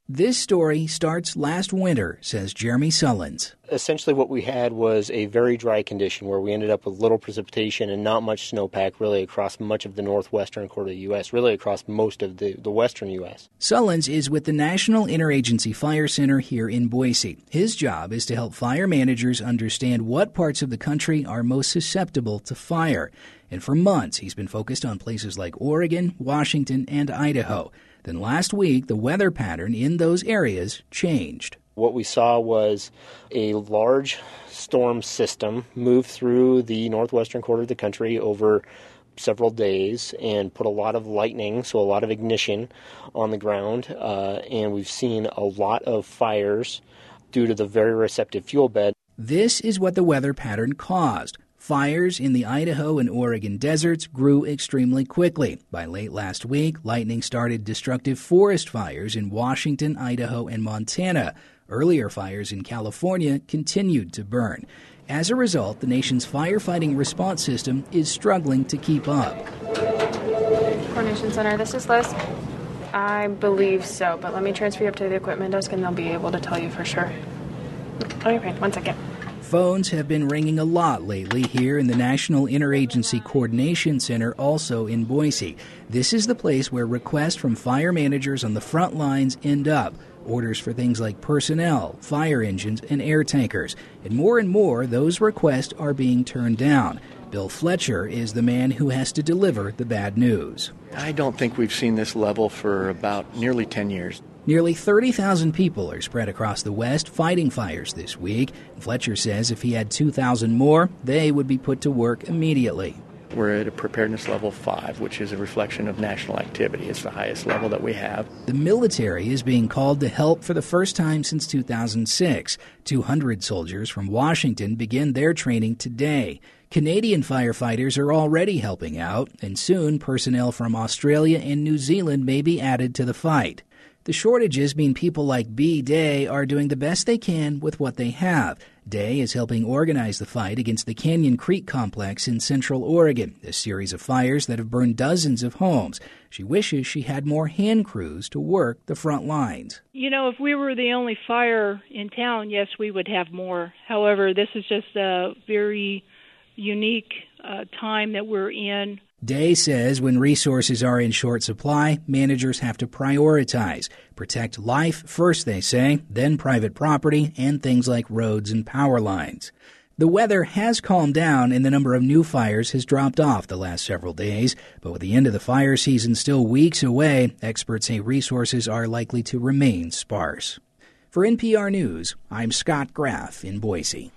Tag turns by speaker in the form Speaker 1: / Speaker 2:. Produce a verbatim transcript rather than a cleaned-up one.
Speaker 1: This story starts last winter, says Jeremy Sullins.
Speaker 2: Essentially what we had was a very dry condition where we ended up with little precipitation and not much snowpack really across much of the northwestern quarter of the U S, really across most of the, the western U S.
Speaker 1: Sullins is with the National Interagency Fire Center here in Boise. His job is to help fire managers understand what parts of the country are most susceptible to fire. And for months, he's been focused on places like Oregon, Washington, and Idaho. Then last week, the weather pattern in those areas changed.
Speaker 2: What we saw was a large storm system move through the northwestern quarter of the country over several days and put a lot of lightning, so a lot of ignition on the ground. Uh, and we've seen a lot of fires due to the very receptive fuel bed.
Speaker 1: This is what the weather pattern caused. Fires in the Idaho and Oregon deserts grew extremely quickly. By late last week, lightning started destructive forest fires in Washington, Idaho, and Montana. Earlier fires in California continued to burn. As a result, the nation's firefighting response system is struggling to keep up.
Speaker 3: Coordination Center, this is Liz. I believe so, but let me transfer you up to the equipment desk and they'll be able to tell you for sure. Okay, one second.
Speaker 1: Phones have been ringing a lot lately here in the National Interagency Coordination Center, also in Boise. This is the place where requests from fire managers on the front lines end up. Orders for things like personnel, fire engines, and air tankers. And more and more, those requests are being turned down. Bill Fletcher is the man who has to deliver the bad news.
Speaker 4: I don't think we've seen this level for about nearly ten years.
Speaker 1: Nearly thirty thousand people are spread across the West fighting fires this week. Fletcher says if he had two thousand more, they would be put to work immediately.
Speaker 4: We're at a preparedness level five, which is a reflection of national activity. It's the highest level that we have.
Speaker 1: The military is being called to help for the first time since two thousand six. two hundred soldiers from Washington begin their training today. Canadian firefighters are already helping out, and soon personnel from Australia and New Zealand may be added to the fight. The shortages mean people like B. Day are doing the best they can with what they have. Day is helping organize the fight against the Canyon Creek Complex in Central Oregon, a series of fires that have burned dozens of homes. She wishes she had more hand crews to work the front lines.
Speaker 5: You know, if we were the only fire in town, yes, we would have more. However, this is just a very unique uh, time that we're in.
Speaker 1: Day says when resources are in short supply, managers have to prioritize. Protect life first, they say, then private property and things like roads and power lines. The weather has calmed down and the number of new fires has dropped off the last several days. But with the end of the fire season still weeks away, experts say resources are likely to remain sparse. For N P R News, I'm Scott Graff in Boise.